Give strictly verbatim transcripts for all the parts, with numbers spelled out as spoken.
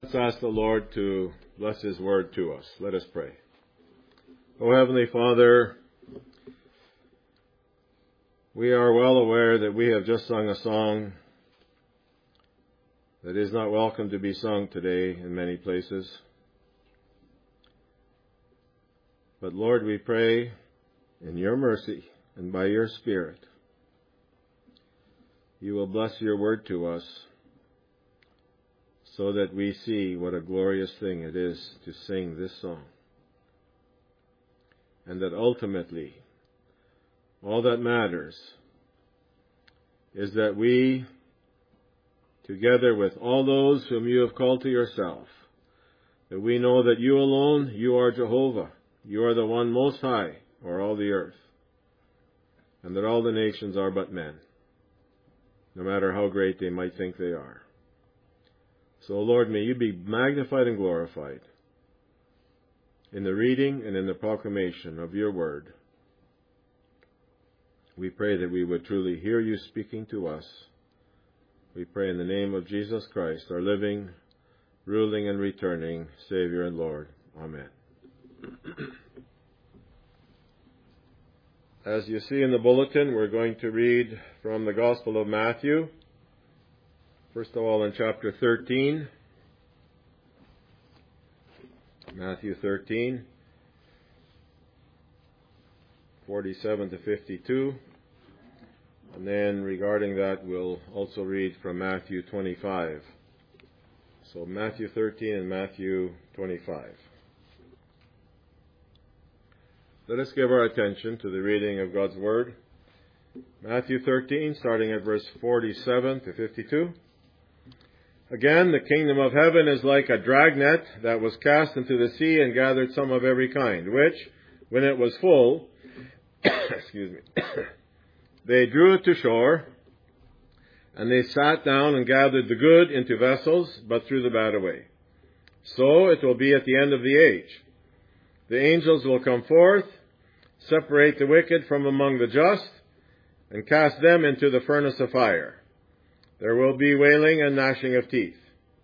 Let's ask the Lord to bless His word to us. Let us pray. O Heavenly Father, we are well aware that we have just sung a song that is not welcome to be sung today in many places. But Lord, we pray in your mercy and by your Spirit, you will bless your word to us, so that we see what a glorious thing it is to sing this song. And that ultimately, all that matters is that we, together with all those whom you have called to yourself, that we know that you alone, you are Jehovah. You are the one most high over all the earth. And that all the nations are but men, no matter how great they might think they are. So, Lord, may you be magnified and glorified in the reading and in the proclamation of your word. We pray that we would truly hear you speaking to us. We pray in the name of Jesus Christ, our living, ruling, and returning Savior and Lord. Amen. As you see in the bulletin, we're going to read from the Gospel of Matthew. First of all, in chapter thirteen, Matthew thirteen, forty-seven to fifty-two. And then regarding that, we'll also read from Matthew twenty-five. So Matthew thirteen and Matthew twenty-five. Let us give our attention to the reading of God's Word. Matthew thirteen, starting at verse forty-seven to fifty-two. Again, the kingdom of heaven is like a dragnet that was cast into the sea and gathered some of every kind, which, when it was full, excuse me, they drew it to shore, and they sat down and gathered the good into vessels, but threw the bad away. So it will be at the end of the age. The angels will come forth, separate the wicked from among the just, and cast them into the furnace of fire. There will be wailing and gnashing of teeth.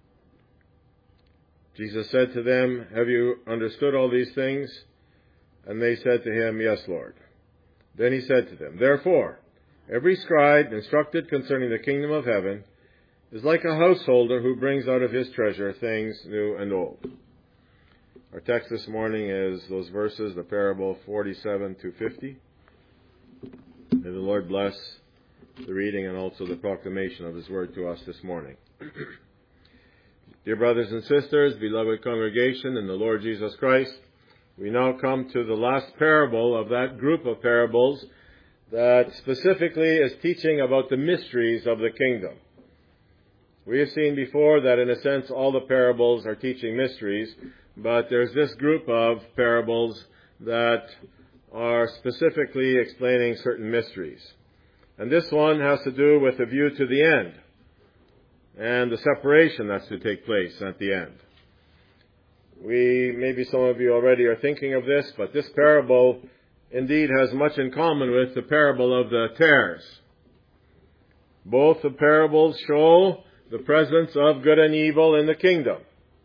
Jesus said to them, Have you understood all these things? And they said to him, Yes, Lord. Then he said to them, Therefore, every scribe instructed concerning the kingdom of heaven is like a householder who brings out of his treasure things new and old. Our text this morning is those verses, the parable forty-seven to fifty. May the Lord bless the reading and also the proclamation of His word to us this morning. Dear brothers and sisters, beloved congregation in the Lord Jesus Christ, we now come to the last parable of that group of parables that specifically is teaching about the mysteries of the kingdom. We have seen before that in a sense all the parables are teaching mysteries, but there's this group of parables that are specifically explaining certain mysteries. And this one has to do with a view to the end and the separation that's to take place at the end. We, maybe some of you already are thinking of this, but this parable indeed has much in common with the parable of the tares. Both the parables show the presence of good and evil in the kingdom.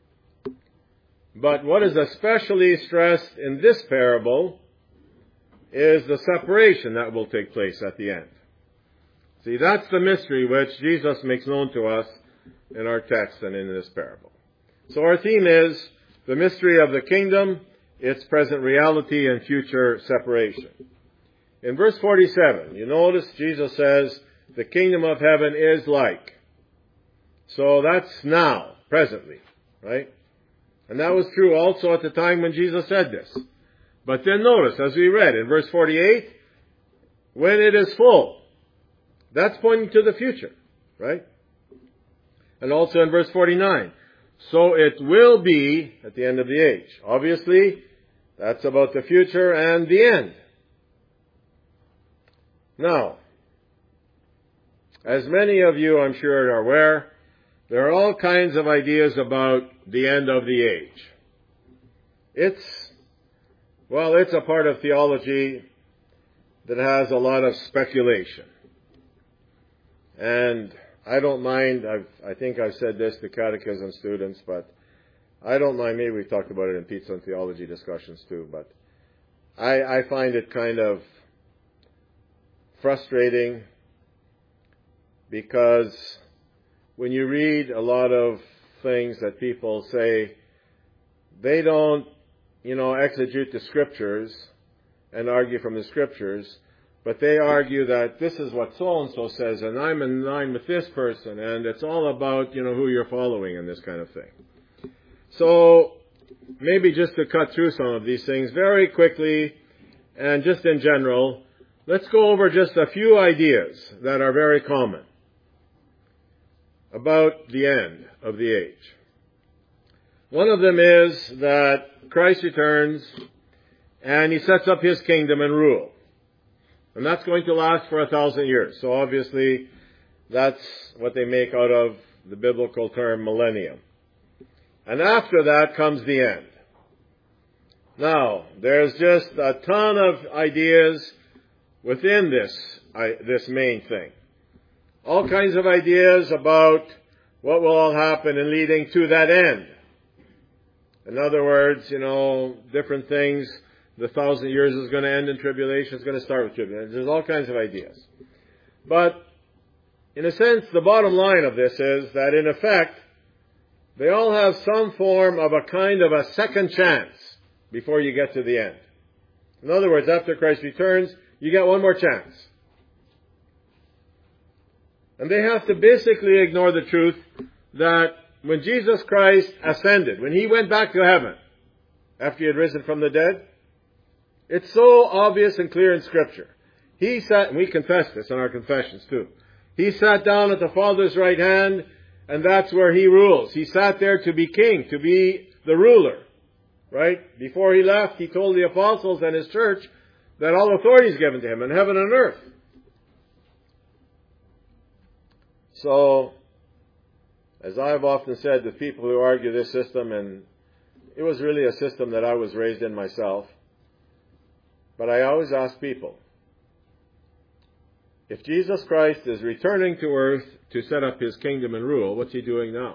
But what is especially stressed in this parable is the separation that will take place at the end. See, that's the mystery which Jesus makes known to us in our text and in this parable. So our theme is the mystery of the kingdom, its present reality and future separation. In verse forty-seven, you notice Jesus says, the kingdom of heaven is like. So that's now, presently, right? And that was true also at the time when Jesus said this. But then notice, as we read in verse forty-eight, when it is full, that's pointing to the future, right? And also in verse forty-nine, so it will be at the end of the age. Obviously, that's about the future and the end. Now, as many of you I'm sure are aware, there are all kinds of ideas about the end of the age. It's, well, it's a part of theology that has a lot of speculation. And I don't mind, I've, I think I've said this to catechism students, but I don't mind, maybe we've talked about it in pizza and theology discussions too, but I, I find it kind of frustrating because when you read a lot of things that people say, they don't, you know, exegete the scriptures and argue from the scriptures, but they argue that this is what so-and-so says, and I'm in line with this person, and it's all about, you know, who you're following and this kind of thing. So, maybe just to cut through some of these things very quickly, and just in general, let's go over just a few ideas that are very common about the end of the age. One of them is that Christ returns, and He sets up His kingdom and rule. And that's going to last for a thousand years. So obviously, that's what they make out of the biblical term millennium. And after that comes the end. Now, there's just a ton of ideas within this, this main thing. All kinds of ideas about what will all happen in leading to that end. In other words, you know, different things. The thousand years is going to end in tribulation. It's going to start with tribulation. There's all kinds of ideas. But, in a sense, the bottom line of this is that, in effect, they all have some form of a kind of a second chance before you get to the end. In other words, after Christ returns, you get one more chance. And they have to basically ignore the truth that when Jesus Christ ascended, when He went back to heaven, after He had risen from the dead, it's so obvious and clear in Scripture. He sat, and we confess this in our confessions too, He sat down at the Father's right hand, and that's where He rules. He sat there to be king, to be the ruler. Right? Before He left, He told the apostles and His church that all authority is given to Him in heaven and earth. So, as I've often said to people who argue this system, and it was really a system that I was raised in myself, but I always ask people, if Jesus Christ is returning to earth to set up His kingdom and rule, what's He doing now?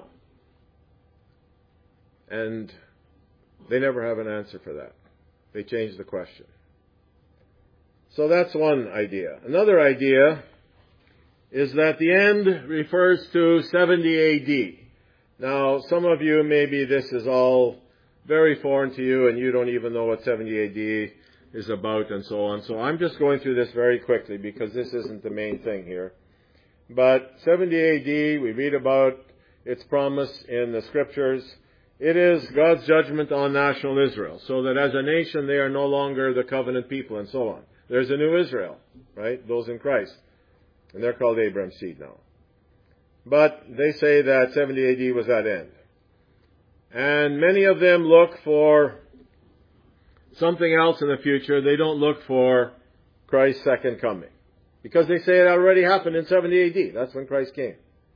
And they never have an answer for that. They change the question. So that's one idea. Another idea is that the end refers to seventy A D. Now, some of you, maybe this is all very foreign to you and you don't even know what seventy A D is about and so on. So I'm just going through this very quickly because this isn't the main thing here. But seventy A D, we read about its promise in the Scriptures. It is God's judgment on national Israel, so that as a nation they are no longer the covenant people and so on. There's a new Israel, right? Those in Christ. And they're called Abraham's seed now. But they say that seventy A D was that end. And many of them look for something else in the future. They don't look for Christ's second coming. Because they say it already happened in seventy A D. That's when Christ came.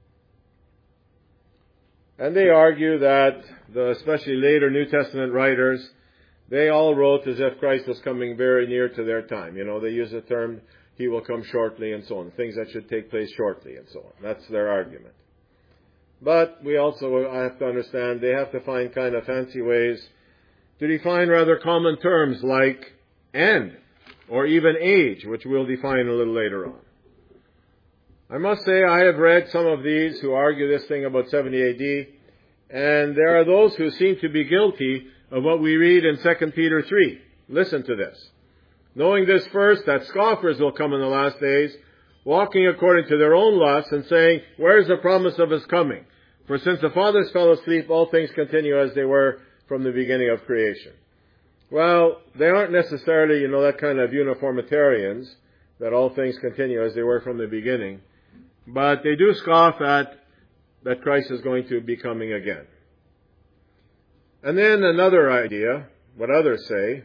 And they argue that, the especially later New Testament writers, they all wrote as if Christ was coming very near to their time. You know, they use the term, He will come shortly and so on. Things that should take place shortly and so on. That's their argument. But we also have to understand they have to find kind of fancy ways to define rather common terms like end or even age, which we'll define a little later on. I must say I have read some of these who argue this thing about seventy A D, and there are those who seem to be guilty of what we read in Second Peter three. Listen to this. Knowing this first, that scoffers will come in the last days, walking according to their own lusts, and saying, where is the promise of His coming? For since the fathers fell asleep, all things continue as they were from the beginning of creation. Well, they aren't necessarily, you know, that kind of uniformitarians, that all things continue as they were from the beginning. But they do scoff at that Christ is going to be coming again. And then another idea, what others say,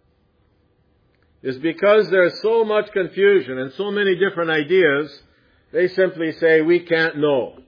is because there's so much confusion and so many different ideas, they simply say, we can't know.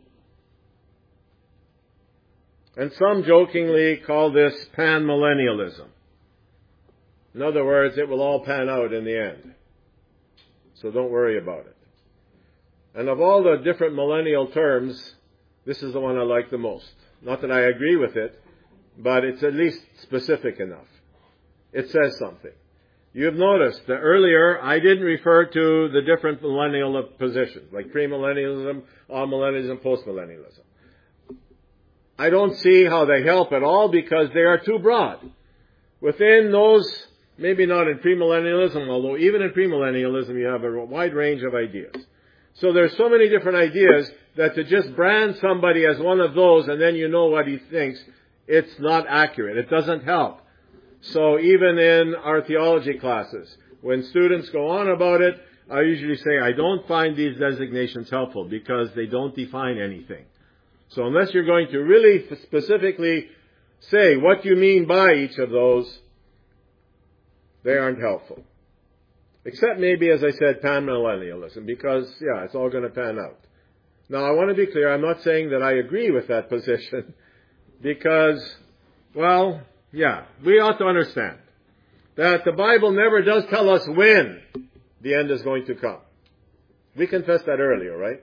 And some jokingly call this panmillennialism. In other words, it will all pan out in the end. So don't worry about it. And of all the different millennial terms, this is the one I like the most. Not that I agree with it, but it's at least specific enough. It says something. You've noticed that earlier I didn't refer to the different millennial positions, like premillennialism, amillennialism, postmillennialism. I don't see how they help at all because they are too broad. Within those, maybe not in premillennialism, although even in premillennialism you have a wide range of ideas. So there's so many different ideas that to just brand somebody as one of those and then you know what he thinks, it's not accurate. It doesn't help. So even in our theology classes, when students go on about it, I usually say, I don't find these designations helpful because they don't define anything. So unless you're going to really specifically say what you mean by each of those, they aren't helpful. Except maybe, as I said, panmillennialism, because, yeah, it's all going to pan out. Now, I want to be clear, I'm not saying that I agree with that position, because, well, yeah, we ought to understand that the Bible never does tell us when the end is going to come. We confessed that earlier, right?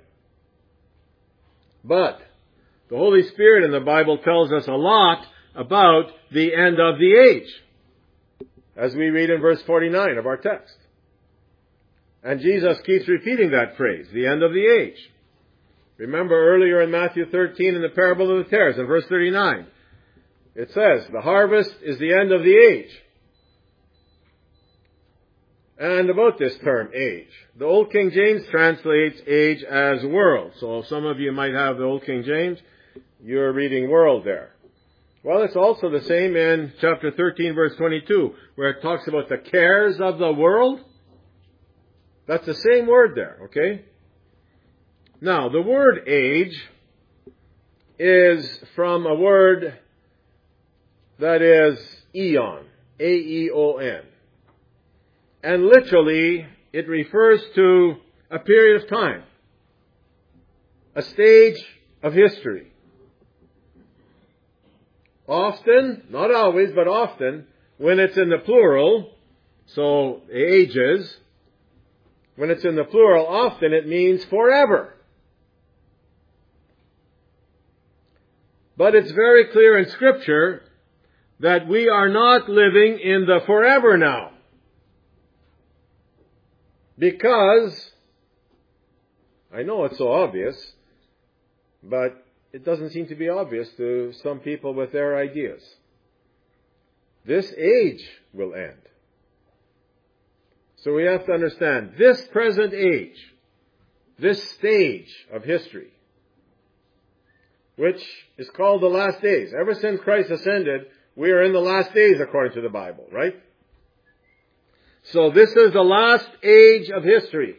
But the Holy Spirit in the Bible tells us a lot about the end of the age, as we read in verse forty-nine of our text. And Jesus keeps repeating that phrase, the end of the age. Remember earlier in Matthew thirteen in the parable of the tares, in verse thirty-nine, it says, the harvest is the end of the age. And about this term, age, the Old King James translates age as world. So some of you might have the Old King James, you're reading world there. Well, it's also the same in chapter thirteen, verse twenty-two, where it talks about the cares of the world. That's the same word there, okay? Now, the word age is from a word that is eon, A E O N. And literally, it refers to a period of time, a stage of history. Often, not always, but often, when it's in the plural, so ages, when it's in the plural, often it means forever. But it's very clear in Scripture that we are not living in the forever now. Because, I know it's so obvious, but it doesn't seem to be obvious to some people with their ideas. This age will end. So we have to understand this present age, this stage of history, which is called the last days. Ever since Christ ascended, we are in the last days according to the Bible, right? So this is the last age of history.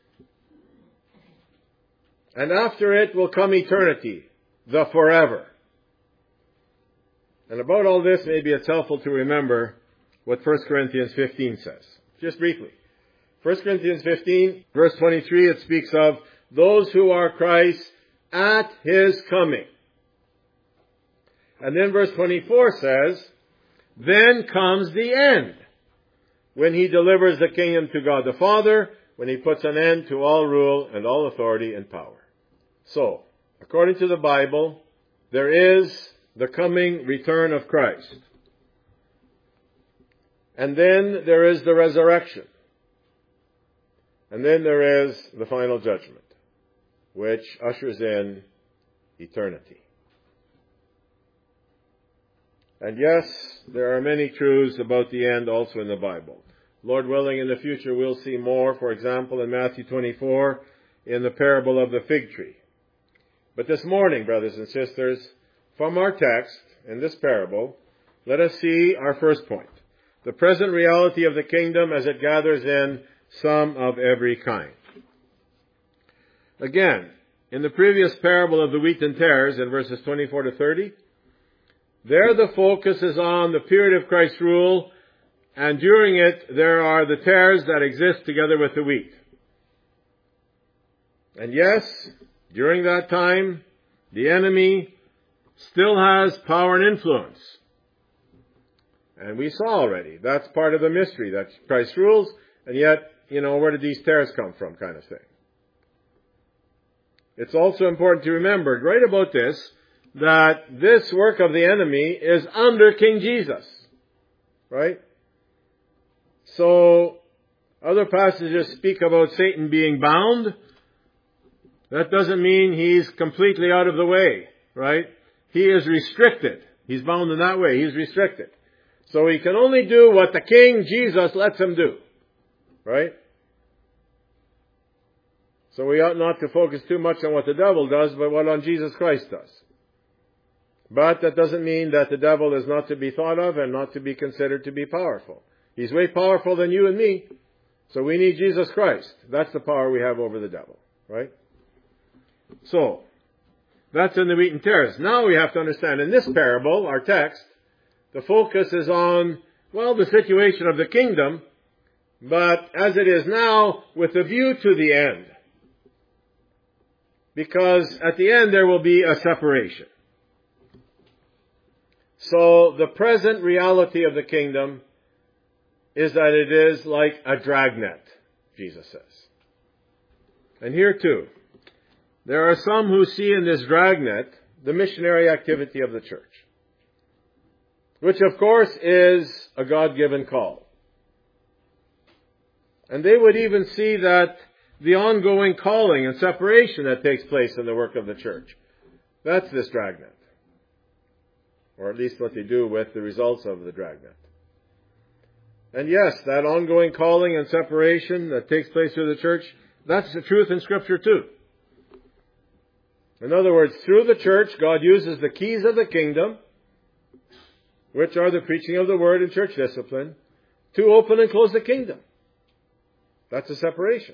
And after it will come eternity, the forever. And about all this, maybe it's helpful to remember what First Corinthians fifteen says. Just briefly. First Corinthians fifteen, verse twenty-three, it speaks of those who are Christ at His coming. And then verse twenty-four says, then comes the end, when He delivers the kingdom to God the Father, when He puts an end to all rule and all authority and power. So, according to the Bible, there is the coming return of Christ. And then there is the resurrection. And then there is the final judgment, which ushers in eternity. And yes, there are many truths about the end also in the Bible. Lord willing, in the future we'll see more, for example, in Matthew twenty-four, in the parable of the fig tree. But this morning, brothers and sisters, from our text, in this parable, let us see our first point. The present reality of the kingdom as it gathers in some of every kind. Again, in the previous parable of the wheat and tares, in verses twenty-four to thirty, there the focus is on the period of Christ's rule, and during it there are the tares that exist together with the wheat. And yes, during that time, the enemy still has power and influence. And we saw already, that's part of the mystery, that Christ rules, and yet, you know, where did these tares come from, kind of thing. It's also important to remember, right about this, that this work of the enemy is under King Jesus. Right? So, other passages speak about Satan being bound. That doesn't mean he's completely out of the way. Right? He is restricted. He's bound in that way. He's restricted. So he can only do what the King Jesus lets him do. Right? So we ought not to focus too much on what the devil does, but what on Jesus Christ does. But that doesn't mean that the devil is not to be thought of and not to be considered to be powerful. He's way powerful than you and me. So we need Jesus Christ. That's the power we have over the devil. Right? So, that's in the wheat and tares. Now we have to understand, in this parable, our text, the focus is on, well, the situation of the kingdom, but as it is now, with a view to the end. Because at the end there will be a separation. So the present reality of the kingdom is that it is like a dragnet, Jesus says. And here too, there are some who see in this dragnet the missionary activity of the church, which of course is a God-given call. And they would even see that the ongoing calling and separation that takes place in the work of the church, that's this dragnet. Or at least what they do with the results of the dragnet. And yes, that ongoing calling and separation that takes place through the church, that's the truth in Scripture too. In other words, through the church, God uses the keys of the kingdom, which are the preaching of the word and church discipline, to open and close the kingdom. That's a separation.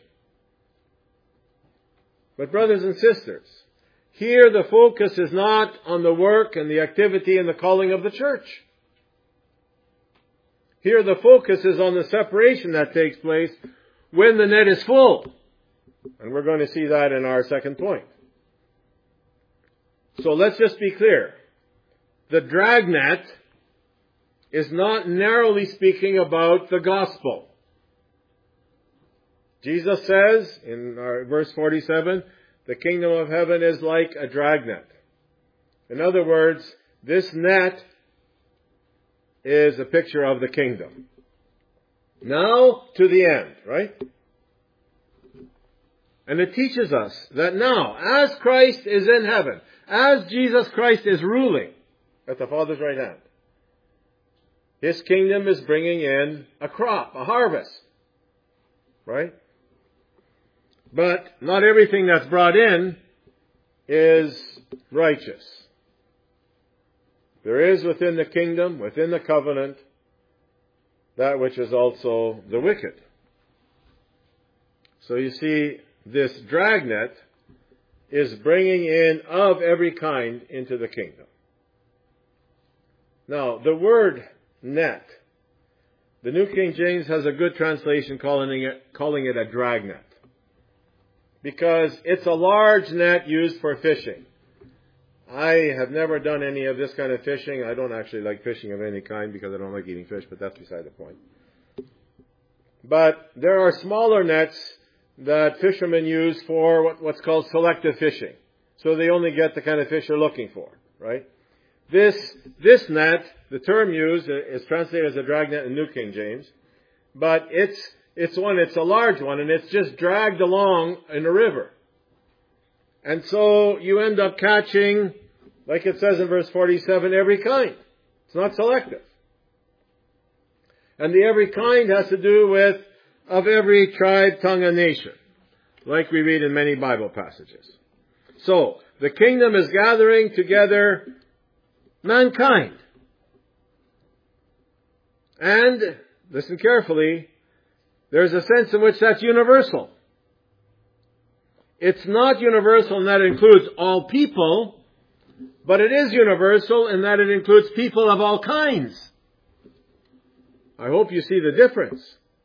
But brothers and sisters, here the focus is not on the work and the activity and the calling of the church. Here the focus is on the separation that takes place when the net is full. And we're going to see that in our second point. So let's just be clear. The dragnet is not narrowly speaking about the gospel. Jesus says in our verse forty-seven, the kingdom of heaven is like a dragnet. In other words, this net is a picture of the kingdom. Now to the end, right? And it teaches us that now, as Christ is in heaven, as Jesus Christ is ruling at the Father's right hand, His kingdom is bringing in a crop, a harvest. Right? But not everything that's brought in is righteous. There is within the kingdom, within the covenant, that which is also the wicked. So you see, this dragnet is bringing in of every kind into the kingdom. Now, the word net, the New King James has a good translation calling it, calling it a dragnet. Because it's a large net used for fishing. I have never done any of this kind of fishing. I don't actually like fishing of any kind because I don't like eating fish, but that's beside the point. But there are smaller nets that fishermen use for what, what's called selective fishing. So they only get the kind of fish they're looking for, right? This, this net, the term used is translated as a dragnet in New King James, but it's It's one, it's a large one, and it's just dragged along in a river. And so you end up catching, like it says in verse forty-seven, every kind. It's not selective. And the every kind has to do with of every tribe, tongue, and nation, like we read in many Bible passages. So, the kingdom is gathering together mankind. And, listen carefully, there's a sense in which that's universal. It's not universal in that it includes all people, but it is universal in that it includes people of all kinds. I hope you see the difference.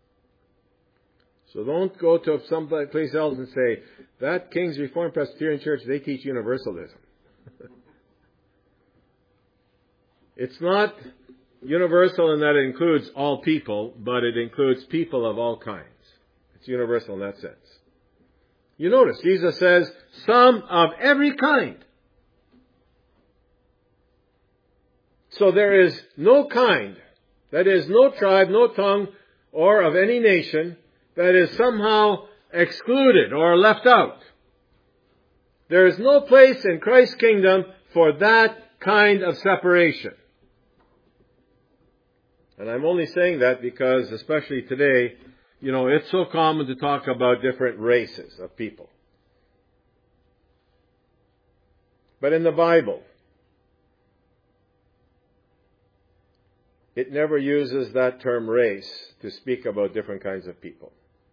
So don't go to some place else and say, that King's Reformed Presbyterian Church, they teach universalism. It's not universal in that it includes all people, but it includes people of all kinds. It's universal in that sense. You notice, Jesus says, some of every kind. So there is no kind, that is, no tribe, no tongue, or of any nation that is somehow excluded or left out. There is no place in Christ's kingdom for that kind of separation. And I'm only saying that because, especially today, you know, it's so common to talk about different races of people. But in the Bible, it never uses that term race to speak about different kinds of people.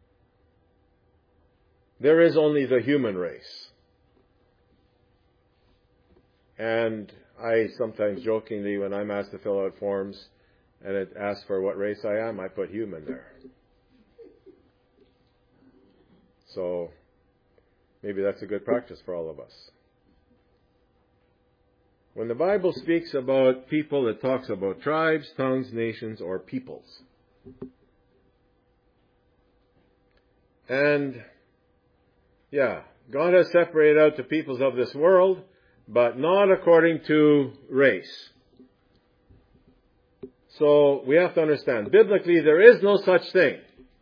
There is only the human race. And I sometimes jokingly, when I'm asked to fill out forms and it asks for what race I am, I put human there. So maybe that's a good practice for all of us. When the Bible speaks about people, it talks about tribes, tongues, nations, or peoples. And, yeah, God has separated out the peoples of this world, but not according to race. So we have to understand, biblically there is no such thing.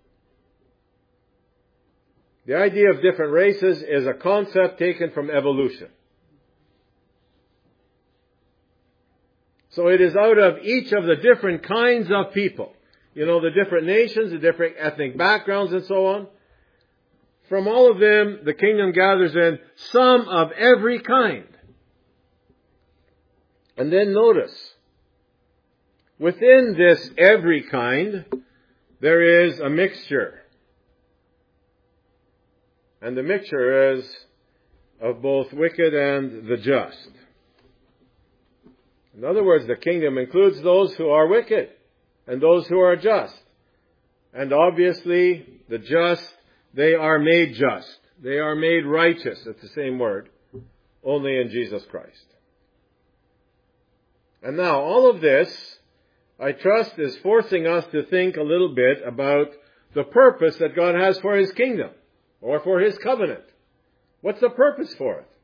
The idea of different races is a concept taken from evolution. So it is out of each of the different kinds of people. You know, the different nations, the different ethnic backgrounds and so on. From all of them, the kingdom gathers in some of every kind. And then notice, within this every kind, there is a mixture. And the mixture is of both wicked and the just. In other words, the kingdom includes those who are wicked and those who are just. And obviously, the just, they are made just. They are made righteous, it's the same word, only in Jesus Christ. And now, all of this, I trust, is forcing us to think a little bit about the purpose that God has for His kingdom, or for His covenant. What's the purpose for it?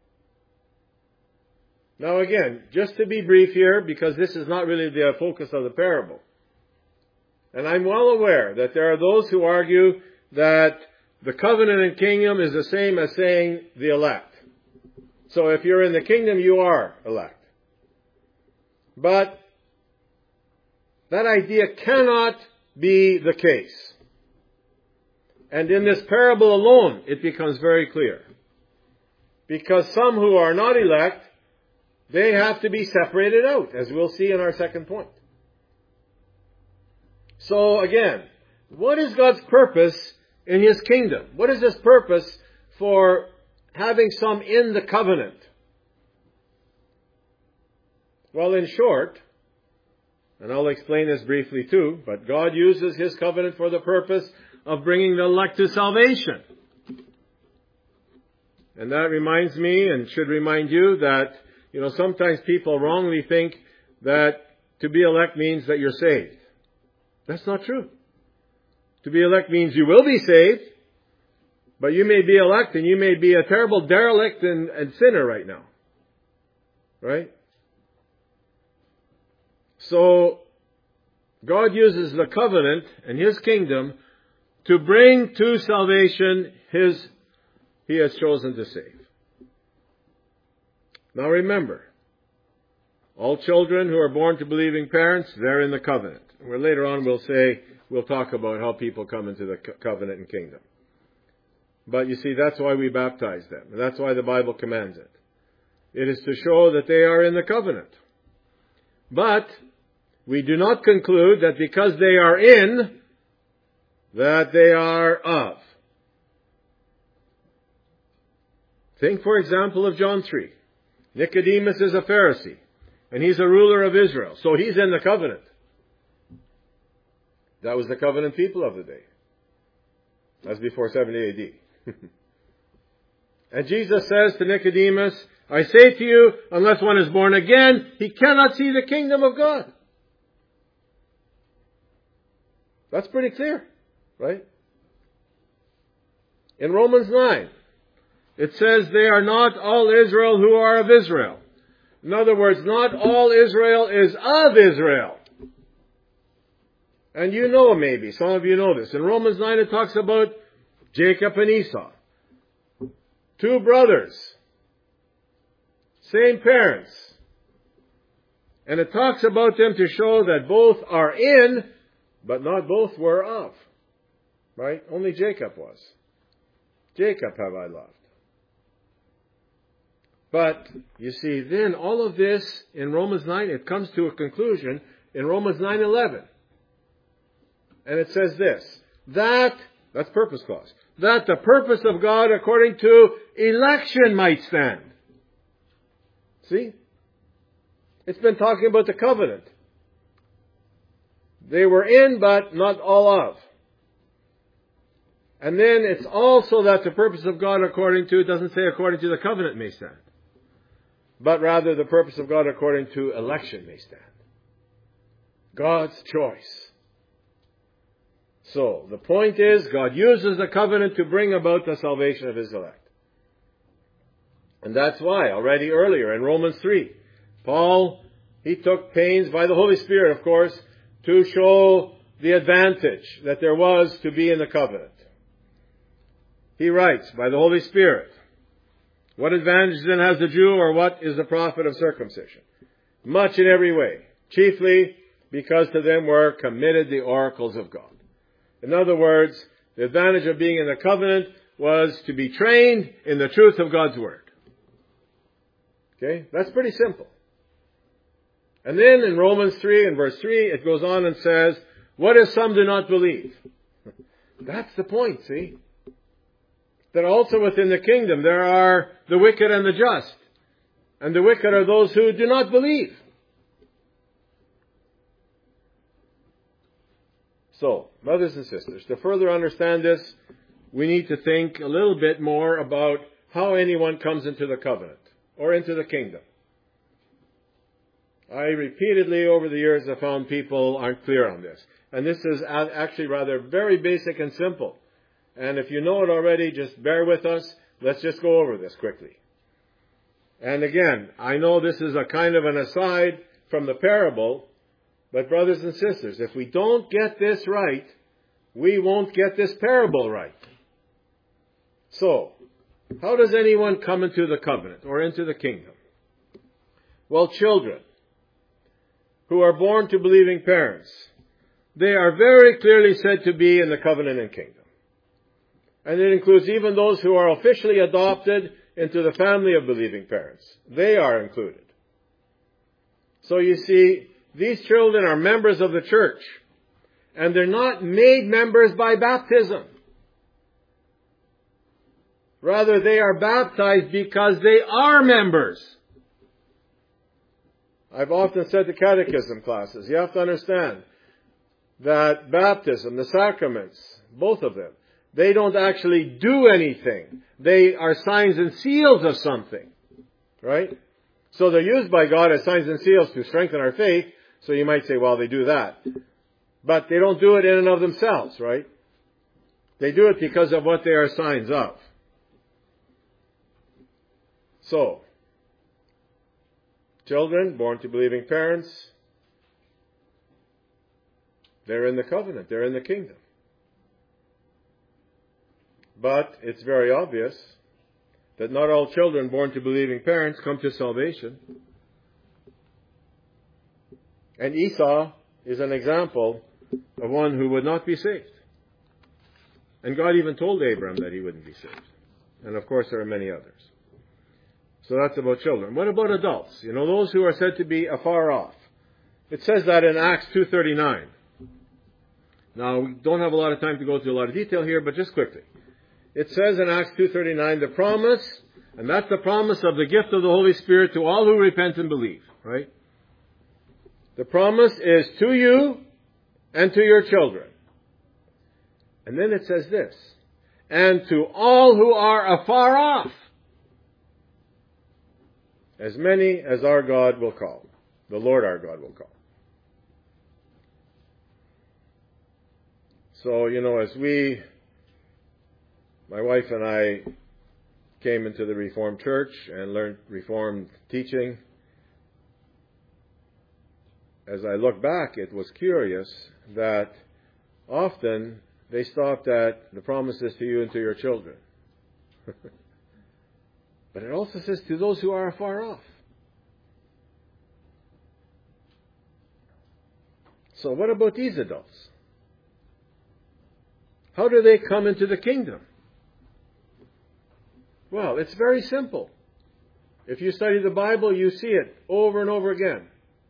Now again, just to be brief here, because this is not really the focus of the parable. And I'm well aware that there are those who argue that the covenant and kingdom is the same as saying the elect. So if you're in the kingdom, you are elect. But that idea cannot be the case. And in this parable alone, it becomes very clear. Because some who are not elect, they have to be separated out, as we'll see in our second point. So again, what is God's purpose in His kingdom? What is His purpose for having some in the covenant? Well, in short, and I'll explain this briefly too, but God uses His covenant for the purpose of bringing the elect to salvation. And that reminds me, and should remind you, that you know, sometimes people wrongly think that to be elect means that you're saved. That's not true. To be elect means you will be saved, but you may be elect and you may be a terrible derelict and, and sinner right now. Right? So, God uses the covenant and His kingdom to bring to salvation His, He has chosen to save. Now remember, all children who are born to believing parents, they're in the covenant. Where later on we'll say, we'll talk about how people come into the covenant and kingdom. But you see, that's why we baptize them. And that's why the Bible commands it. It is to show that they are in the covenant. But we do not conclude that because they are in, that they are of. Think, for example, of John three. Nicodemus is a Pharisee, and he's a ruler of Israel, so he's in the covenant. That was the covenant people of the day. That's before seventy A D And Jesus says to Nicodemus, I say to you, unless one is born again, he cannot see the kingdom of God. That's pretty clear, right? In Romans nine, it says they are not all Israel who are of Israel. In other words, not all Israel is of Israel. And you know maybe, some of you know this. In Romans nine it talks about Jacob and Esau. Two brothers. Same parents. And it talks about them to show that both are in, but not both were of. Right? Only Jacob was. Jacob have I loved. But, you see, then all of this in Romans nine, it comes to a conclusion in Romans nine eleven. And it says this, that, that's purpose clause, that the purpose of God according to election might stand. See? It's been talking about the covenant. They were in, but not all of. And then it's also that the purpose of God according to, it doesn't say according to the covenant may stand, but rather the purpose of God according to election may stand. God's choice. So, the point is, God uses the covenant to bring about the salvation of His elect. And that's why, already earlier in Romans three, Paul, he took pains by the Holy Spirit, of course, to show the advantage that there was to be in the covenant. He writes, by the Holy Spirit, what advantage then has the Jew, or what is the profit of circumcision? Much in every way, chiefly because to them were committed the oracles of God. In other words, the advantage of being in the covenant was to be trained in the truth of God's Word. Okay? That's pretty simple. And then in Romans three and verse three, it goes on and says, what if some do not believe? That's the point, see? That also within the kingdom there are the wicked and the just. And the wicked are those who do not believe. So, brothers and sisters, to further understand this, we need to think a little bit more about how anyone comes into the covenant or into the kingdom. I repeatedly over the years have found people aren't clear on this. And this is actually rather very basic and simple. And if you know it already, just bear with us. Let's just go over this quickly. And again, I know this is a kind of an aside from the parable, but brothers and sisters, if we don't get this right, we won't get this parable right. So, how does anyone come into the covenant or into the kingdom? Well, children who are born to believing parents, they are very clearly said to be in the covenant and kingdom. And it includes even those who are officially adopted into the family of believing parents. They are included. So you see, these children are members of the church. And they're not made members by baptism. Rather, they are baptized because they are members. I've often said to catechism classes, you have to understand that baptism, the sacraments, both of them, they don't actually do anything. They are signs and seals of something. Right? So they're used by God as signs and seals to strengthen our faith. So you might say, well, they do that. But they don't do it in and of themselves, right? They do it because of what they are signs of. So, children born to believing parents, they're in the covenant, they're in the kingdom. But it's very obvious that not all children born to believing parents come to salvation. And Esau is an example of one who would not be saved. And God even told Abraham that he wouldn't be saved. And of course there are many others. So that's about children. What about adults? You know, those who are said to be afar off. It says that in Acts two thirty-nine. Now, we don't have a lot of time to go through a lot of detail here, but just quickly. It says in Acts two thirty-nine, the promise, and that's the promise of the gift of the Holy Spirit to all who repent and believe, right? The promise is to you and to your children. And then it says this, and to all who are afar off, as many as our God will call, the Lord our God will call. So, you know, as we, my wife and I came into the Reformed Church and learned Reformed teaching, as I look back, it was curious that often they stopped at the promises to you and to your children. But it also says to those who are afar off. So what about these adults? How do they come into the kingdom? Well, it's very simple. If you study the Bible, you see it over and over again.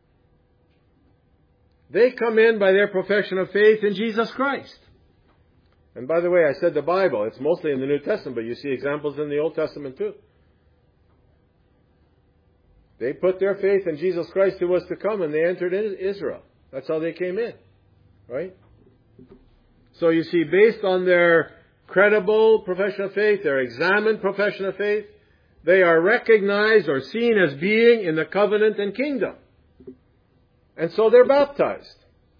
They come in by their profession of faith in Jesus Christ. And by the way, I said the Bible. It's mostly in the New Testament, but you see examples in the Old Testament too. They put their faith in Jesus Christ who was to come, and they entered in Israel. That's how they came in. Right? So you see, based on their credible profession of faith, their examined profession of faith, they are recognized or seen as being in the covenant and kingdom. And so they're baptized.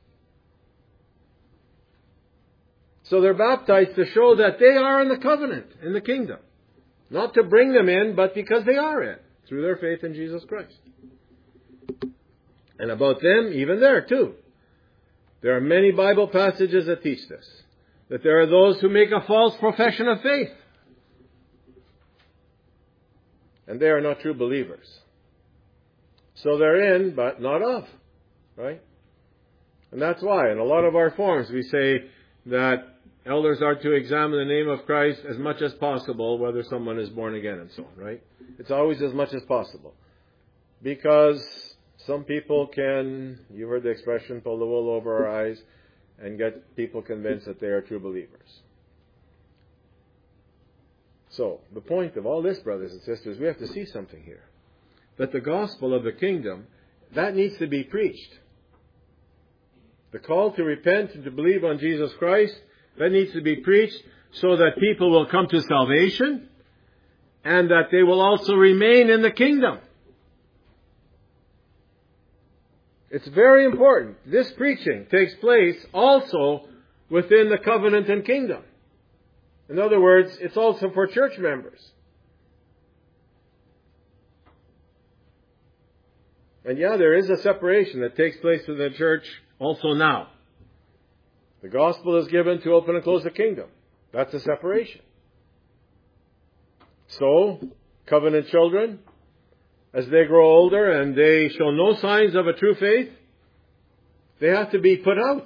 So they're baptized to show that they are in the covenant, in the kingdom. Not to bring them in, but because they are in, through their faith in Jesus Christ. And about them, even there too. There are many Bible passages that teach this. That there are those who make a false profession of faith. And they are not true believers. So they're in, but not of. Right? And that's why in a lot of our forms we say that elders are to examine the name of Christ as much as possible, whether someone is born again and so on, right? It's always as much as possible. Because some people can, you heard the expression, pull the wool over our eyes and get people convinced that they are true believers. So, the point of all this, brothers and sisters, we have to see something here. That the gospel of the kingdom, that needs to be preached. The call to repent and to believe on Jesus Christ, that needs to be preached so that people will come to salvation and that they will also remain in the kingdom. It's very important. This preaching takes place also within the covenant and kingdom. In other words, it's also for church members. And yeah, there is a separation that takes place within the church also now. The gospel is given to open and close the kingdom. That's a separation. So, covenant children, as they grow older and they show no signs of a true faith, they have to be put out.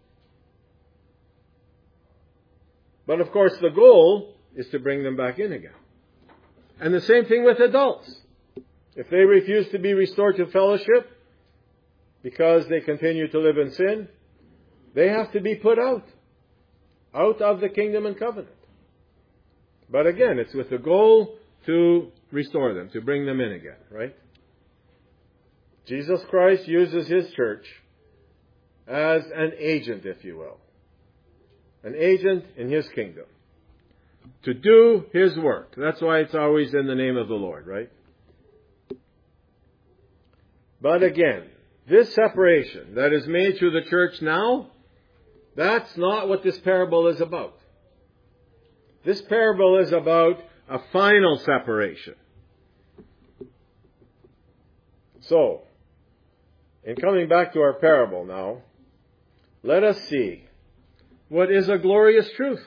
But of course the goal is to bring them back in again. And the same thing with adults. If they refuse to be restored to fellowship because they continue to live in sin, they have to be put out. Out of the kingdom and covenant. But again, it's with the goal to restore them, to bring them in again, right? Jesus Christ uses His church as an agent, if you will. An agent in His kingdom. To do His work. That's why it's always in the name of the Lord, right? But again, this separation that is made through the church now, that's not what this parable is about. This parable is about a final separation. So, in coming back to our parable now, let us see what is a glorious truth.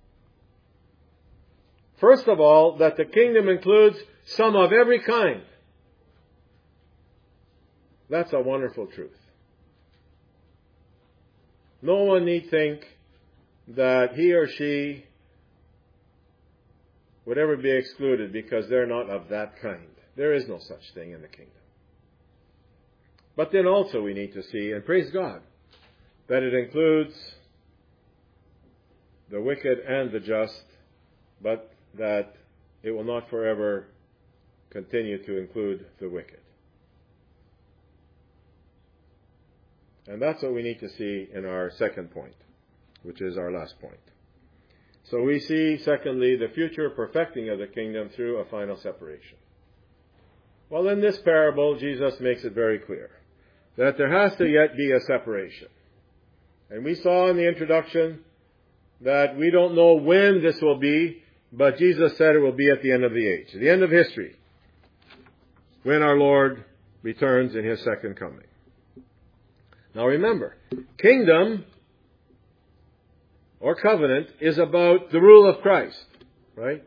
First of all, that the kingdom includes some of every kind. That's a wonderful truth. No one need think that he or she would ever be excluded because they're not of that kind. There is no such thing in the kingdom. But then also we need to see, and praise God, that it includes the wicked and the just, but that it will not forever continue to include the wicked. And that's what we need to see in our second point, which is our last point. So we see, secondly, the future perfecting of the kingdom through a final separation. Well, in this parable, Jesus makes it very clear that there has to yet be a separation. And we saw in the introduction that we don't know when this will be, but Jesus said it will be at the end of the age, the end of history, when our Lord returns in His second coming. Now remember, kingdom or covenant is about the rule of Christ, right?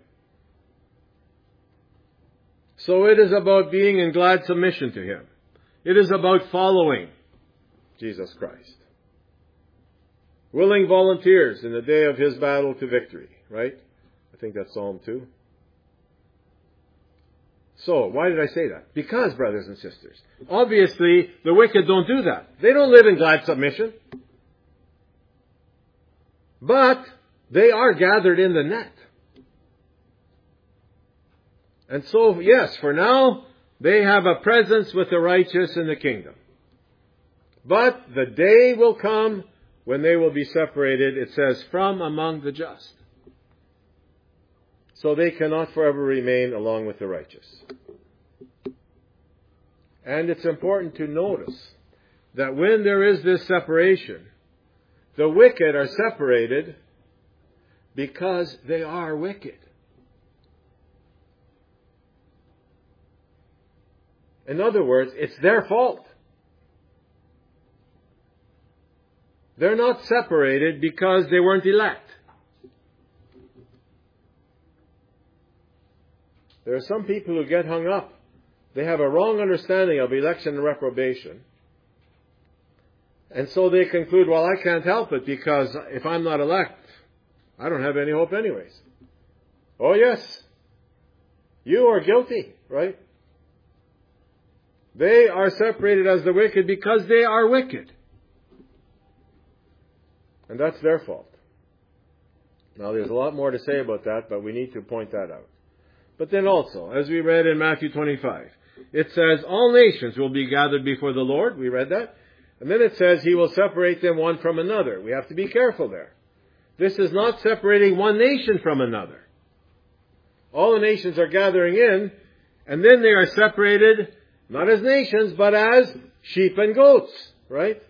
So it is about being in glad submission to Him. It is about following Jesus Christ. Willing volunteers in the day of His battle to victory, right? I think that's Psalm two. So, why did I say that? Because, brothers and sisters, obviously the wicked don't do that. They don't live in glad submission. But they are gathered in the net. And so, yes, for now, they have a presence with the righteous in the kingdom. But the day will come when they will be separated, it says, from among the just. So they cannot forever remain along with the righteous. And it's important to notice that when there is this separation, the wicked are separated because they are wicked. In other words, it's their fault. They're not separated because they weren't elect. There are some people who get hung up. They have a wrong understanding of election and reprobation. And so they conclude, well, I can't help it because if I'm not elect, I don't have any hope anyways. Oh yes, you are guilty, right? They are separated as the wicked because they are wicked. And that's their fault. Now there's a lot more to say about that, but we need to point that out. But then also, as we read in Matthew twenty-five, it says, all nations will be gathered before the Lord. We read that. And then it says, He will separate them one from another. We have to be careful there. This is not separating one nation from another. All the nations are gathering in, and then they are separated, not as nations, but as sheep and goats, right?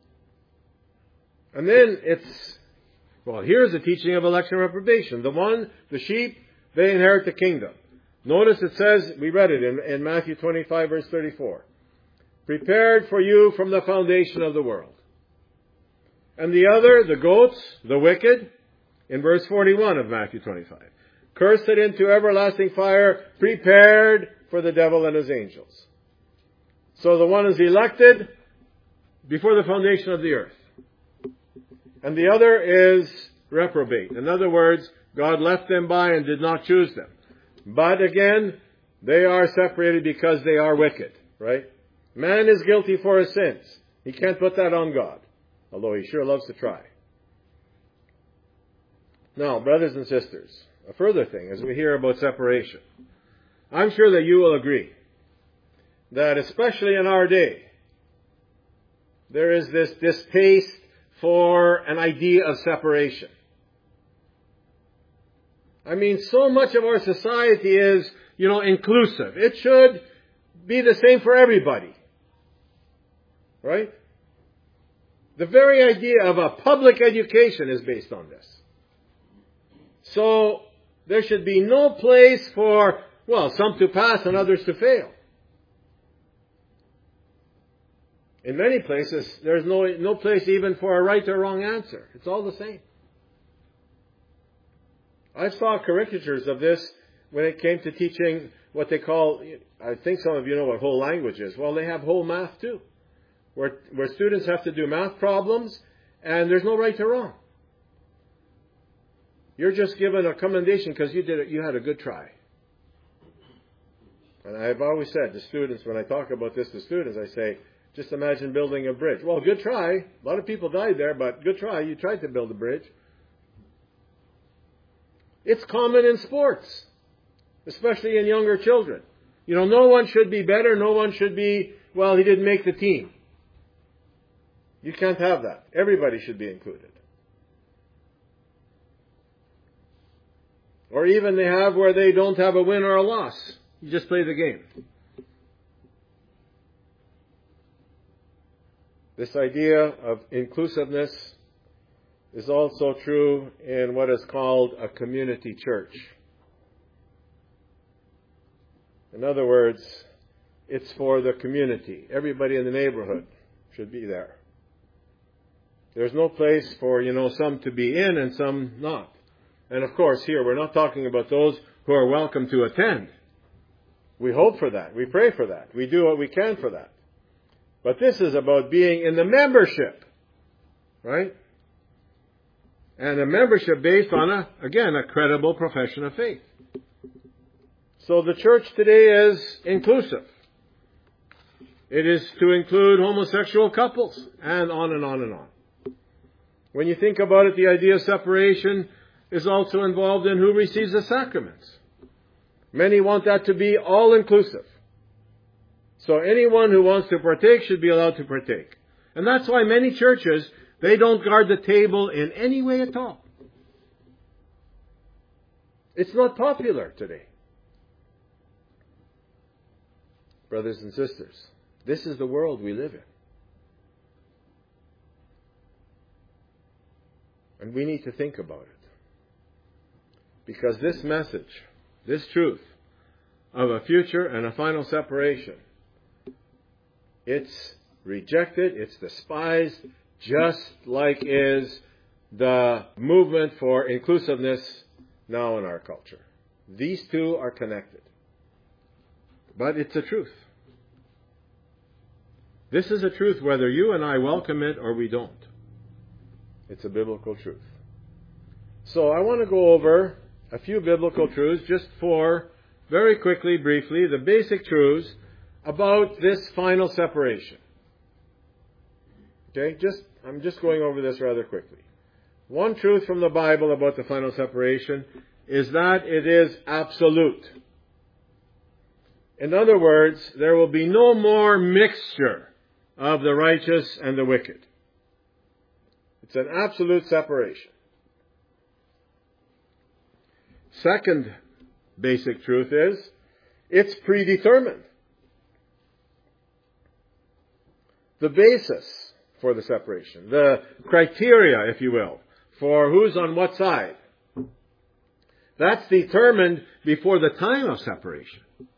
And then it's, well, here's the teaching of election and reprobation. The one, the sheep, they inherit the kingdom. Notice it says, we read it in, in Matthew twenty-five, verse thirty-four. Prepared for you from the foundation of the world. And the other, the goats, the wicked, in verse forty-one of Matthew twenty-five. Cursed into everlasting fire, prepared for the devil and his angels. So the one is elected before the foundation of the earth. And the other is reprobate. In other words, God left them by and did not choose them. But again, they are separated because they are wicked, right? Man is guilty for his sins. He can't put that on God, although he sure loves to try. Now, brothers and sisters, a further thing as we hear about separation. I'm sure that you will agree that especially in our day, there is this distaste for an idea of separation. I mean, so much of our society is, you know, inclusive. It should be the same for everybody. Right? The very idea of a public education is based on this. So, there should be no place for, well, some to pass and others to fail. In many places, there's no, no place even for a right or wrong answer. It's all the same. I saw caricatures of this when it came to teaching what they call, I think some of you know what whole language is. Well, they have whole math too, where, where students have to do math problems and there's no right or wrong. You're just given a commendation because you did it, you had a good try. And I've always said to students, when I talk about this to students, I say, just imagine building a bridge. Well, good try. A lot of people died there, but good try. You tried to build a bridge. It's common in sports, especially in younger children. You know, no one should be better. No one should be, well, he didn't make the team. You can't have that. Everybody should be included. Or even they have where they don't have a win or a loss. You just play the game. This idea of inclusiveness is also true in what is called a community church. In other words, it's for the community. Everybody in the neighborhood should be there. There's no place for, you know, some to be in and some not. And of course, here, we're not talking about those who are welcome to attend. We hope for that. We pray for that. We do what we can for that. But this is about being in the membership. Right? And a membership based on, a, again, a credible profession of faith. So the church today is inclusive. It is to include homosexual couples, and on and on and on. When you think about it, the idea of separation is also involved in who receives the sacraments. Many want that to be all-inclusive. So anyone who wants to partake should be allowed to partake. And that's why many churches, they don't guard the table in any way at all. It's not popular today. Brothers and sisters, this is the world we live in. And we need to think about it. Because this message, this truth of a future and a final separation, it's rejected, it's despised, just like is the movement for inclusiveness now in our culture. These two are connected. But it's a truth. This is a truth whether you and I welcome it or we don't. It's a biblical truth. So I want to go over a few biblical truths just for, very quickly, briefly, the basic truths about this final separation. Okay, just I'm just going over this rather quickly. One truth from the Bible about the final separation is that it is absolute. In other words, there will be no more mixture of the righteous and the wicked. It's an absolute separation. Second basic truth is, it's predetermined. The basis for the separation, the criteria, if you will, for who's on what side, that's determined before the time of separation.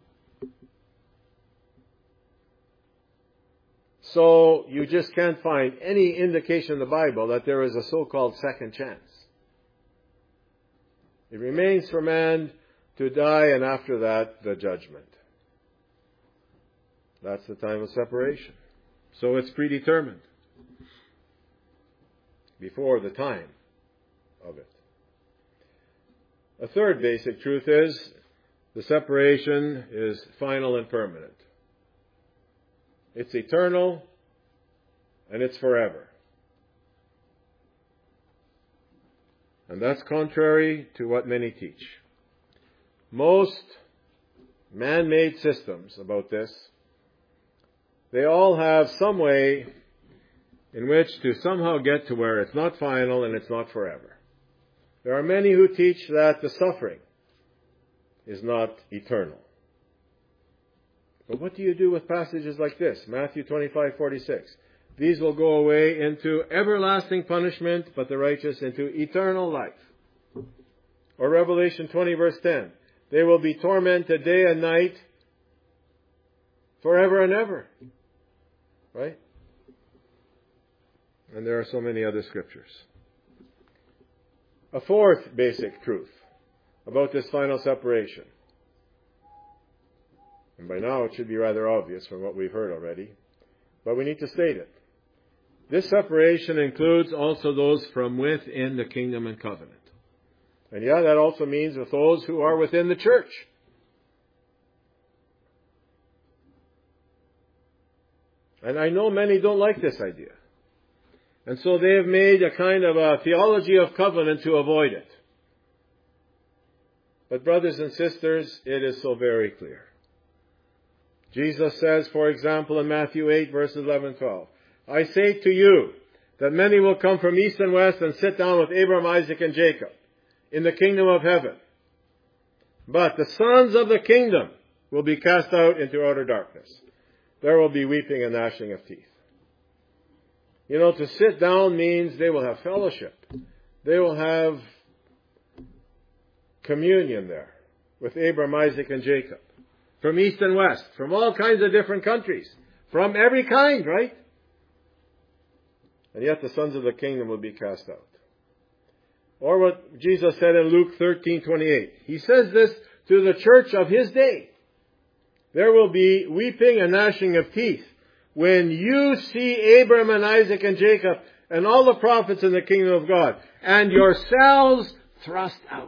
So you just can't find any indication in the Bible that there is a so-called second chance. It remains for man to die, and after that, the judgment. That's the time of separation. So it's predetermined before the time of it. A third basic truth is the separation is final and permanent. It's eternal, and it's forever. And that's contrary to what many teach. Most man-made systems about this, they all have some way in which to somehow get to where it's not final and it's not forever. There are many who teach that the suffering is not eternal. But what do you do with passages like this? Matthew twenty-five forty-six. These will go away into everlasting punishment, but the righteous into eternal life. Or Revelation twenty verse ten. They will be tormented day and night forever and ever. Right? And there are so many other scriptures. A fourth basic truth about this final separation. And by now it should be rather obvious from what we've heard already. But we need to state it. This separation includes also those from within the kingdom and covenant. And yeah, that also means with those who are within the church. And I know many don't like this idea. And so they have made a kind of a theology of covenant to avoid it. But brothers and sisters, it is so very clear. Jesus says, for example, in Matthew eight, verses eleven and twelve, I say to you that many will come from east and west and sit down with Abraham, Isaac, and Jacob in the kingdom of heaven. But the sons of the kingdom will be cast out into outer darkness. There will be weeping and gnashing of teeth. You know, to sit down means they will have fellowship. They will have communion there with Abraham, Isaac, and Jacob. From east and west, from all kinds of different countries, from every kind, right? and yet the sons of the kingdom will be cast out. Or what Jesus said in Luke thirteen twenty-eight. He says this to the church of His day. There will be weeping and gnashing of teeth when you see Abraham and Isaac and Jacob and all the prophets in the kingdom of God, and yourselves thrust out.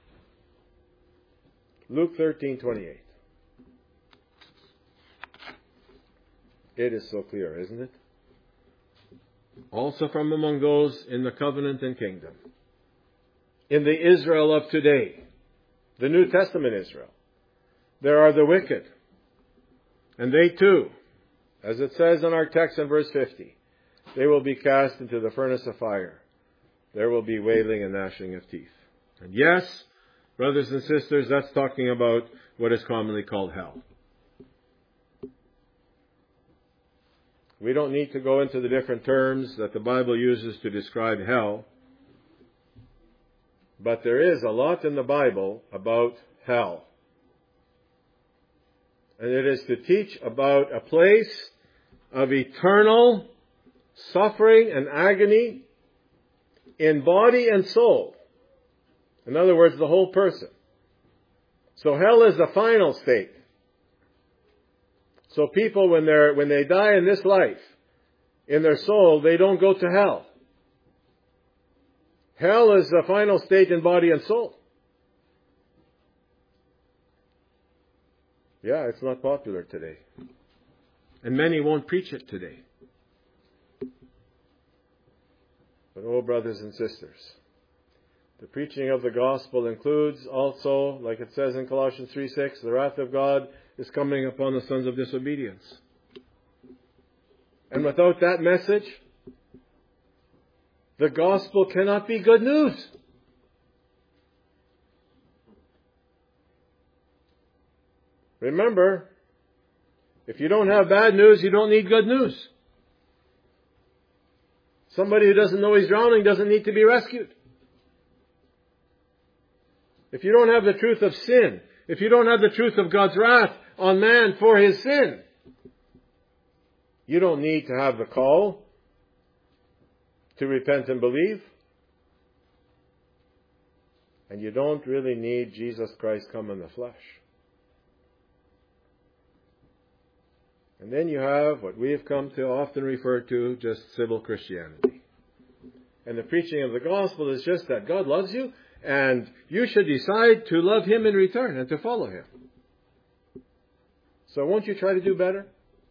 Luke thirteen twenty-eight. It is so clear, isn't it? Also from among those in the covenant and kingdom. In the Israel of today, the New Testament Israel, there are the wicked. And they too, as it says in our text in verse fifty, they will be cast into the furnace of fire. There will be wailing and gnashing of teeth. And yes, brothers and sisters, that's talking about what is commonly called hell. We don't need to go into the different terms that the Bible uses to describe hell. But there is a lot in the Bible about hell. And it is to teach about a place of eternal suffering and agony in body and soul. In other words, the whole person. So hell is the final state. So people, when they're, when they die in this life, in their soul, they don't go to hell. Hell is the final state in body and soul. Yeah, it's not popular today. And many won't preach it today. But oh, brothers and sisters, the preaching of the gospel includes also, like it says in Colossians three six, the wrath of God is coming upon the sons of disobedience. And without that message, the gospel cannot be good news. Remember, if you don't have bad news, you don't need good news. Somebody who doesn't know he's drowning doesn't need to be rescued. If you don't have the truth of sin, if you don't have the truth of God's wrath on man for his sin, you don't need to have the call to repent and believe. And you don't really need Jesus Christ come in the flesh. And then you have what we have come to often refer to just civil Christianity. And the preaching of the gospel is just that God loves you and you should decide to love Him in return and to follow Him. So won't you try to do better?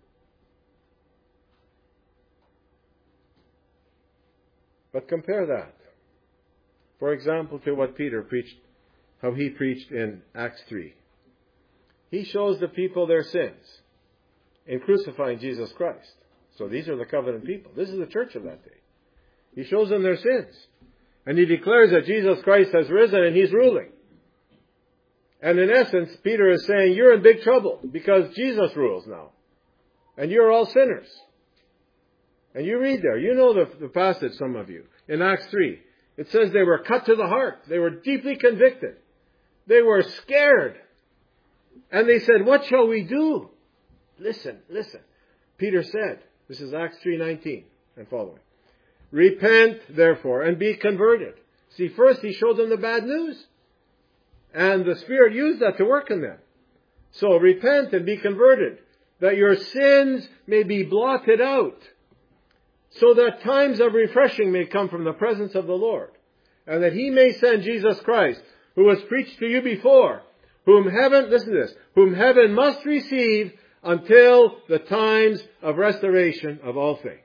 But compare that, for example, to what Peter preached, how he preached in Acts three. He shows the people their sins in crucifying Jesus Christ. So these are the covenant people. This is the church of that day. He shows them their sins. And he declares that Jesus Christ has risen and He's ruling. And in essence, Peter is saying, you're in big trouble because Jesus rules now. And you're all sinners. And you read there, you know the, the passage, some of you, in Acts three. It says they were cut to the heart. They were deeply convicted. They were scared. And they said, what shall we do? Listen, listen. Peter said, this is Acts three nineteen and following. Repent, therefore, and be converted. See, first he showed them the bad news. And the Spirit used that to work in them. So repent and be converted, that your sins may be blotted out, so that times of refreshing may come from the presence of the Lord, and that He may send Jesus Christ, who was preached to you before, whom heaven, listen to this, whom heaven must receive until the times of restoration of all things.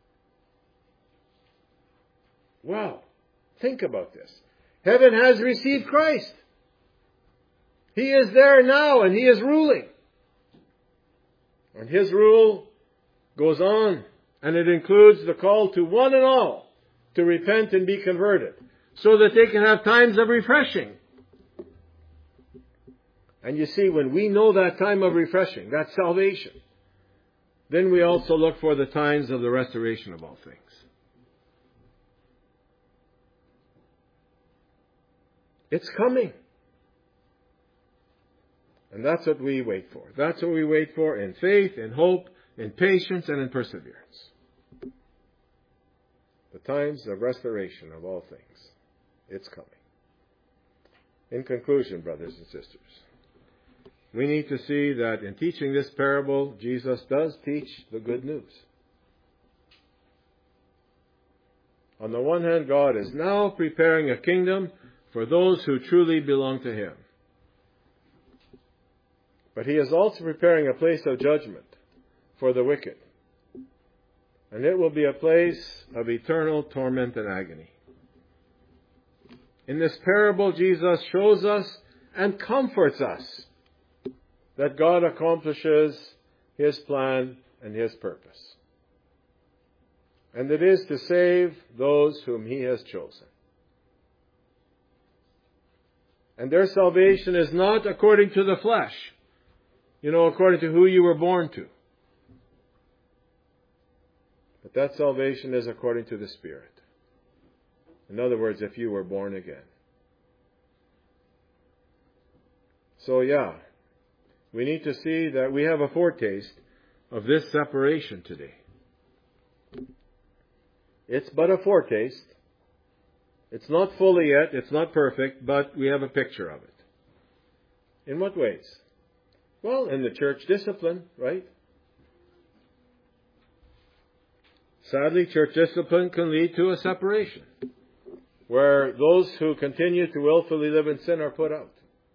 Wow. Think about this. Heaven has received Christ. He is there now and He is ruling. And His rule goes on, and it includes the call to one and all to repent and be converted, so that they can have times of refreshing. And you see, when we know that time of refreshing, that salvation, then we also look for the times of the restoration of all things. It's coming. And that's what we wait for. That's what we wait for in faith, in hope, in patience, and in perseverance. times of restoration of all things. It's coming. In conclusion, brothers and sisters, we need to see that in teaching this parable, Jesus does teach the good news. On the one hand, God is now preparing a kingdom for those who truly belong to Him. But He is also preparing a place of judgment for the wicked. And it will be a place of eternal torment and agony. In this parable, Jesus shows us and comforts us that God accomplishes His plan and His purpose. And it is to save those whom He has chosen. And their salvation is not according to the flesh, you know, according to who you were born to. But that salvation is according to the Spirit. In other words, if you were born again. So yeah, we need to see that we have a foretaste of this separation today. It's but a foretaste. It's not fully yet, it's not perfect, but we have a picture of it. In what ways? Well, in the church discipline, right? Sadly, church discipline can lead to a separation, where those who continue to willfully live in sin are put out.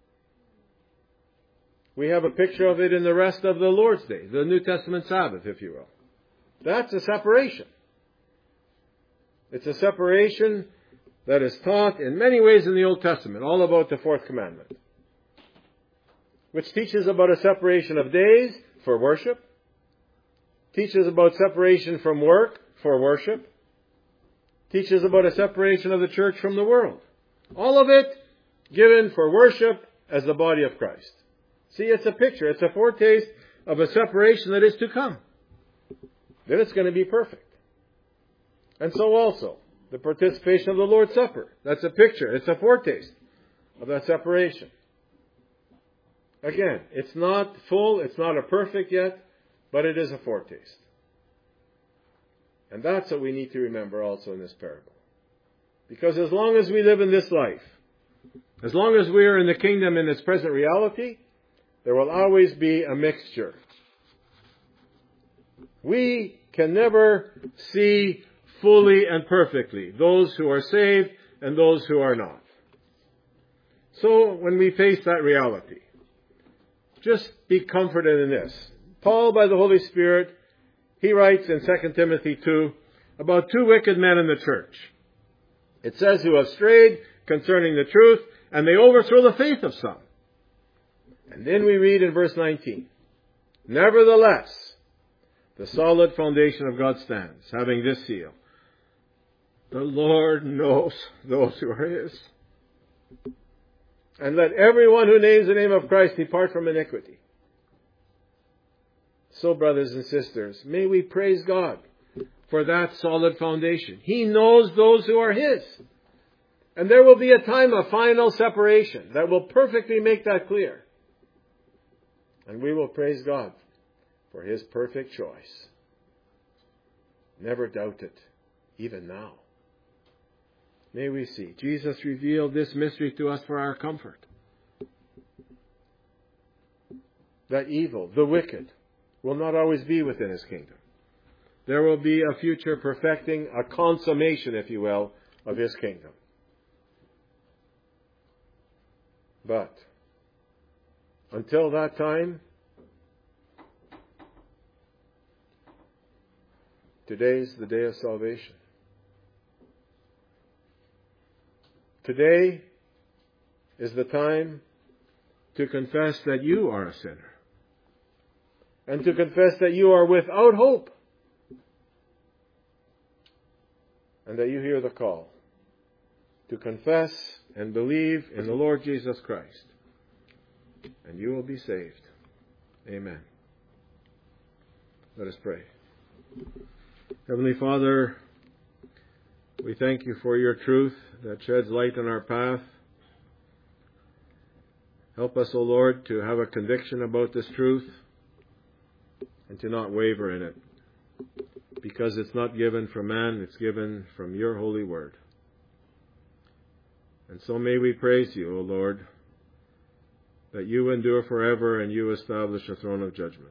We have a picture of it in the rest of the Lord's Day, the New Testament Sabbath, if you will. That's a separation. It's a separation that is taught in many ways in the Old Testament, all about the fourth commandment, which teaches about a separation of days for worship, teaches about separation from work for worship, teaches about a separation of the church from the world. All of it given for worship as the body of Christ. See, it's a picture, it's a foretaste of a separation that is to come. Then it's going to be perfect. And so also, the participation of the Lord's Supper. That's a picture, it's a foretaste of that separation. Again, it's not full, it's not a perfect yet, but it is a foretaste. And that's what we need to remember also in this parable. Because as long as we live in this life, as long as we are in the kingdom in its present reality, there will always be a mixture. We can never see fully and perfectly those who are saved and those who are not. So when we face that reality, just be comforted in this. Paul, by the Holy Spirit, he writes in Second Timothy two about two wicked men in the church. It says, who have strayed concerning the truth, and they overthrow the faith of some. And then we read in verse nineteen, nevertheless, the solid foundation of God stands, having this seal. The Lord knows those who are His. And let everyone who names the name of Christ depart from iniquity. So, brothers and sisters, may we praise God for that solid foundation. He knows those who are His. And there will be a time of final separation that will perfectly make that clear. And we will praise God for His perfect choice. Never doubt it, even now. May we see Jesus revealed this mystery to us for our comfort. That evil, the wicked, will not always be within His kingdom. There will be a future perfecting, a consummation, if you will, of His kingdom. But until that time, today's the day of salvation. Today is the time to confess that you are a sinner. And to confess that you are without hope. And that you hear the call to confess and believe in the Lord Jesus Christ. And you will be saved. Amen. Let us pray. Heavenly Father, we thank you for your truth that sheds light on our path. Help us, O Lord, to have a conviction about this truth and to not waver in it. because it's not given from man, it's given from your holy word. And so may we praise you, O Lord, that you endure forever and you establish a throne of judgment.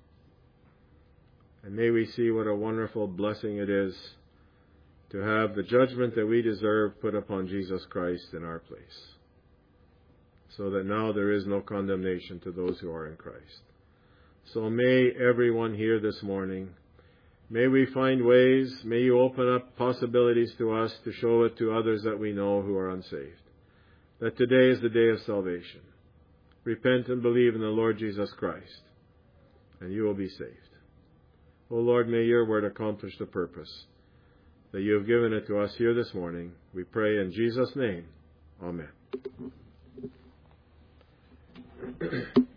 And may we see what a wonderful blessing it is to have the judgment that we deserve put upon Jesus Christ in our place, so that now there is no condemnation to those who are in Christ. So may everyone here this morning, may we find ways, may you open up possibilities to us to show it to others that we know who are unsaved, that today is the day of salvation. Repent and believe in the Lord Jesus Christ, and you will be saved. O Lord, may your word accomplish the purpose that you have given it to us here this morning. We pray in Jesus' name. Amen.